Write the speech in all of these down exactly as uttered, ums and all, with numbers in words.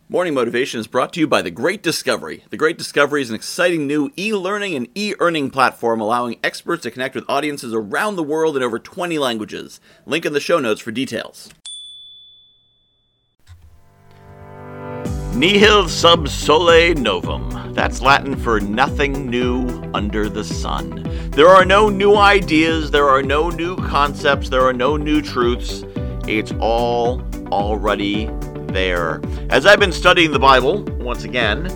Morning Motivation is brought to you by The Great Discovery. The Great Discovery is an exciting new e-learning and e-earning platform allowing experts to connect with audiences around the world in over twenty languages. Link in the show notes for details. Nihil sub sole novum. That's Latin for nothing new under the sun. There are no new ideas, there are no new concepts, there are no new truths. It's all already there. As I've been studying the Bible, once again,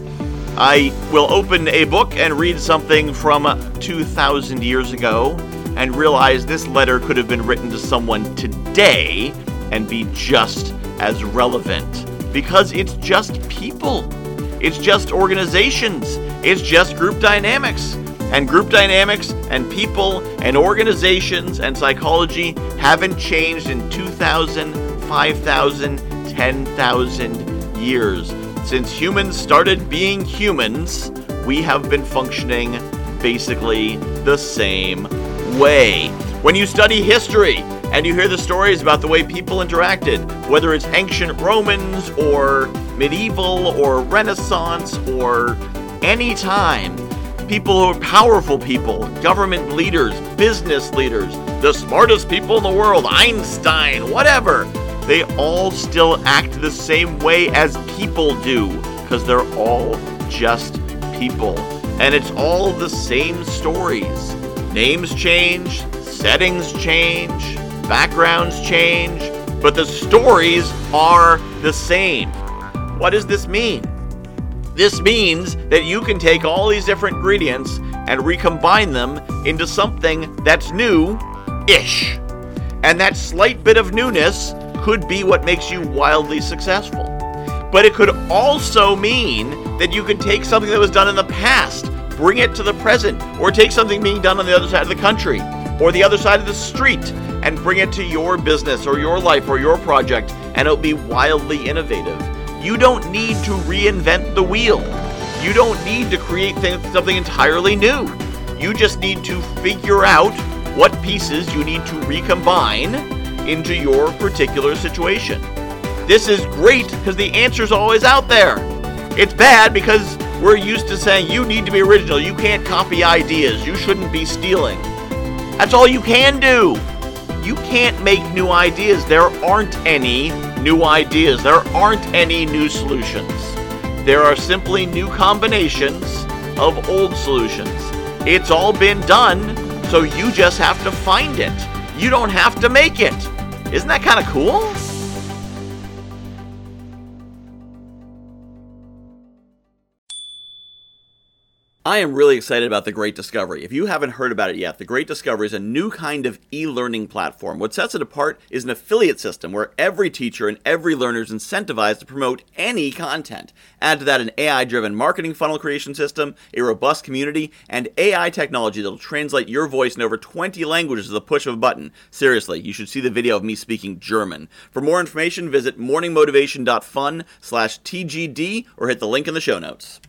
I will open a book and read something from two thousand years ago and realize this letter could have been written to someone today and be just as relevant. Because it's just people. It's just organizations. It's just group dynamics. And group dynamics and people and organizations and psychology haven't changed in two thousand, five thousand, ten thousand years. Since humans started being humans, we have been functioning basically the same way. When you study history and you hear the stories about the way people interacted, whether it's ancient Romans or medieval or Renaissance or any time, people who are powerful people, government leaders, business leaders, the smartest people in the world, Einstein, whatever, they all still act the same way as people do, because they're all just people. And it's all the same stories. Names change, settings change, backgrounds change, but the stories are the same. What does this mean? This means that you can take all these different ingredients and recombine them into something that's new-ish. And that slight bit of newness could be what makes you wildly successful. But it could also mean that you could take something that was done in the past, bring it to the present, or take something being done on the other side of the country, or the other side of the street, and bring it to your business, or your life, or your project, and it'll be wildly innovative. You don't need to reinvent the wheel. You don't need to create th- something entirely new. You just need to figure out what pieces you need to recombine into your particular situation. This is great because the answer's always out there. It's bad because we're used to saying you need to be original, you can't copy ideas, you shouldn't be stealing. That's all you can do. You can't make new ideas. There aren't any new ideas. There aren't any new solutions. There are simply new combinations of old solutions. It's all been done, so you just have to find it. You don't have to make it. Isn't that kind of cool? I am really excited about The Great Discovery. If you haven't heard about it yet, The Great Discovery is a new kind of e-learning platform. What sets it apart is an affiliate system where every teacher and every learner is incentivized to promote any content. Add to that an A I-driven marketing funnel creation system, a robust community, and A I technology that will translate your voice in over twenty languages with the push of a button. Seriously, you should see the video of me speaking German. For more information, visit morningmotivation.fun slash TGD or hit the link in the show notes.